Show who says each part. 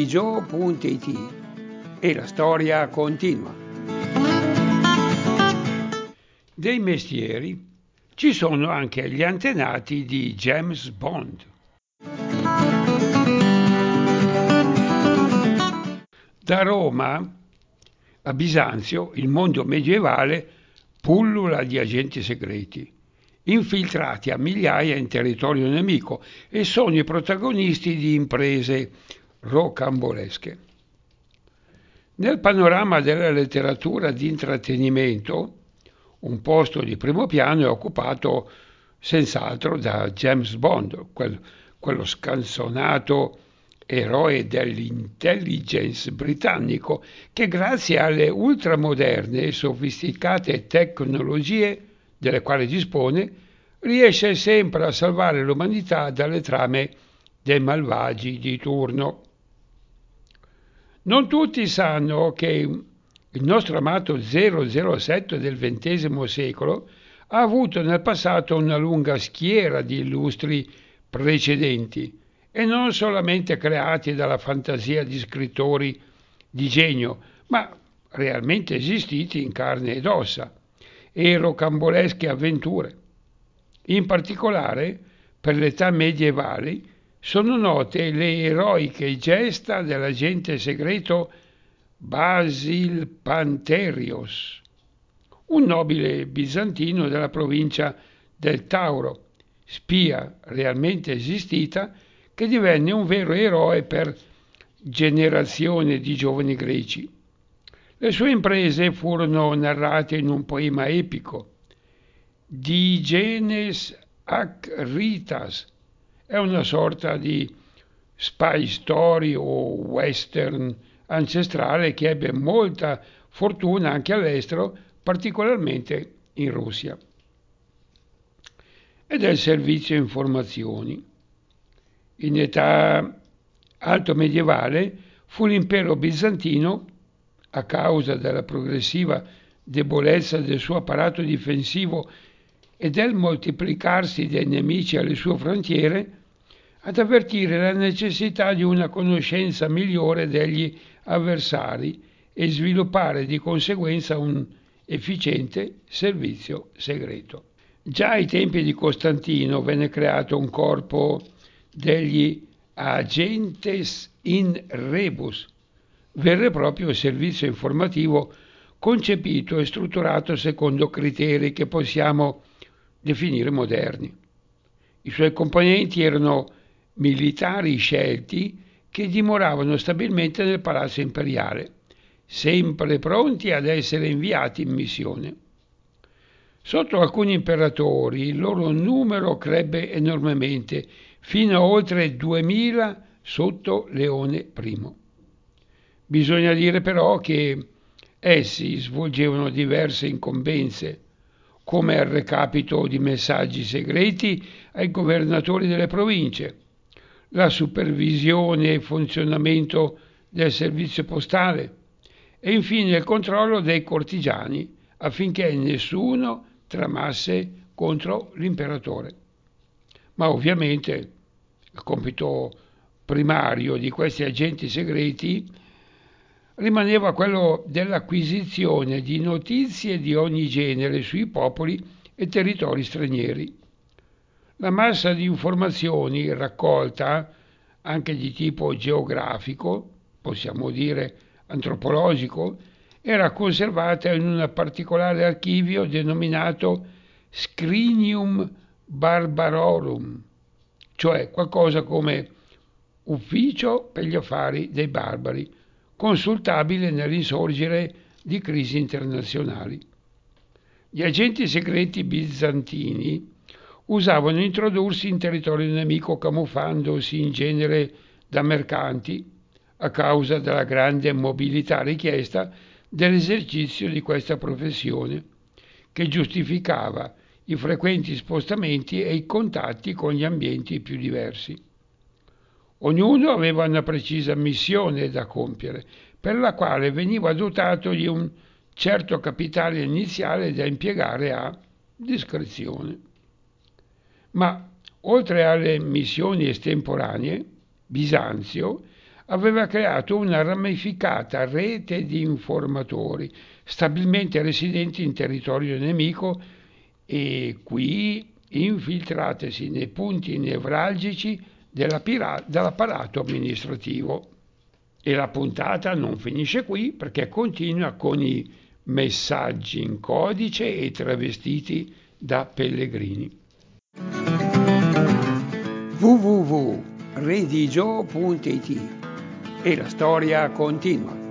Speaker 1: TheDayJoe.it e la storia continua. Dei mestieri ci sono anche gli antenati di James Bond. Da Roma a Bisanzio il mondo medievale pullula di agenti segreti, infiltrati a migliaia in territorio nemico e sono i protagonisti di imprese rocambolesche. Nel panorama della letteratura di intrattenimento, un posto di primo piano è occupato senz'altro da James Bond, quello scanzonato eroe dell'intelligence britannico che grazie alle ultramoderne e sofisticate tecnologie delle quali dispone riesce sempre a salvare l'umanità dalle trame dei malvagi di turno. Non tutti sanno che il nostro amato 007 del XX secolo ha avuto nel passato una lunga schiera di illustri precedenti e non solamente creati dalla fantasia di scrittori di genio, ma realmente esistiti in carne ed ossa e rocambolesche avventure. In particolare, per l'età medievale, sono note le eroiche gesta dell'agente segreto Basil Pantherios, un nobile bizantino della provincia del Tauro, spia realmente esistita, che divenne un vero eroe per generazioni di giovani greci. Le sue imprese furono narrate in un poema epico, Digenes ac Ritas. È una sorta di spy story o western ancestrale che ebbe molta fortuna anche all'estero, particolarmente in Russia. E del servizio informazioni. In età alto medievale fu l'impero bizantino, a causa della progressiva debolezza del suo apparato difensivo e del moltiplicarsi dei nemici alle sue frontiere, ad avvertire la necessità di una conoscenza migliore degli avversari e sviluppare di conseguenza un efficiente servizio segreto. Già ai tempi di Costantino venne creato un corpo degli agentes in rebus, vero e proprio servizio informativo concepito e strutturato secondo criteri che possiamo definire moderni. I suoi componenti erano militari scelti che dimoravano stabilmente nel palazzo imperiale, sempre pronti ad essere inviati in missione. Sotto alcuni imperatori il loro numero crebbe enormemente, fino a oltre 2000 sotto Leone I. Bisogna dire però che essi svolgevano diverse incombenze, come il recapito di messaggi segreti ai governatori delle province, la supervisione e funzionamento del servizio postale e infine il controllo dei cortigiani affinché nessuno tramasse contro l'imperatore. Ma ovviamente il compito primario di questi agenti segreti rimaneva quello dell'acquisizione di notizie di ogni genere sui popoli e territori stranieri. La massa di informazioni raccolta, anche di tipo geografico, possiamo dire antropologico, era conservata in un particolare archivio denominato Scrinium Barbarorum, cioè qualcosa come ufficio per gli affari dei barbari, consultabile nell'insorgere di crisi internazionali. Gli agenti segreti bizantini usavano introdursi in territorio nemico camuffandosi in genere da mercanti a causa della grande mobilità richiesta dell'esercizio di questa professione, che giustificava i frequenti spostamenti e i contatti con gli ambienti più diversi. Ognuno aveva una precisa missione da compiere, per la quale veniva dotato di un certo capitale iniziale da impiegare a discrezione. Ma oltre alle missioni estemporanee, Bisanzio aveva creato una ramificata rete di informatori stabilmente residenti in territorio nemico e qui infiltratesi nei punti nevralgici dell'apparato amministrativo. E la puntata non finisce qui perché continua con i messaggi in codice e travestiti da pellegrini. www.redigio.it e la storia continua.